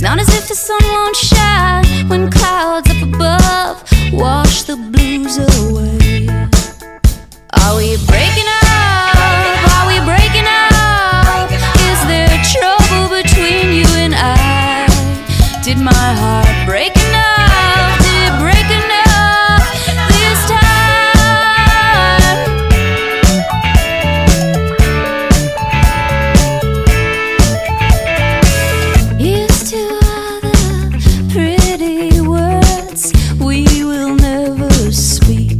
not as if the sun won't shine when clouds up above wash the blues away. Are we breaking up? Are we breaking up? Is there trouble between you and I? Did my heart break enough? Did it break enough this time? Here's to all the pretty words we will never speak.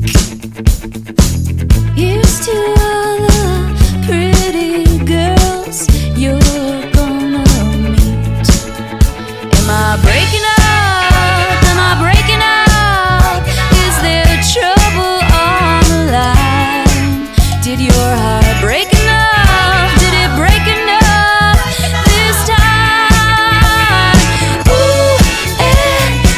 Here's to all the pretty girls you're gonna meet. Am I breaking up? Am I breaking up? Is there trouble on the line? Did your heart